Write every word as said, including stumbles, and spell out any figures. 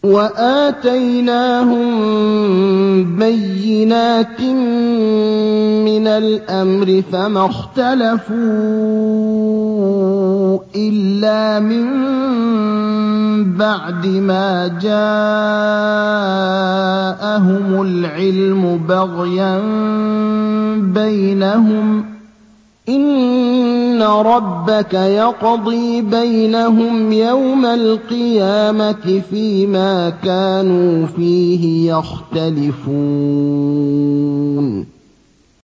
وَآتَيْنَاهُم بَيِّنَاتٍ مِّنَ الْأَمْرِ فَمَا اخْتَلَفُوا إِلَّا مِن بَعْدِ مَا جَاءَهُمُ الْعِلْمُ بَغْيًا بَيْنَهُمْ ۚ إِنَّ رَبَّكَ يَقْضِي بَيْنَهُمْ يَوْمَ الْقِيَامَةِ فِيمَا كَانُوا فِيهِ يَخْتَلِفُونَ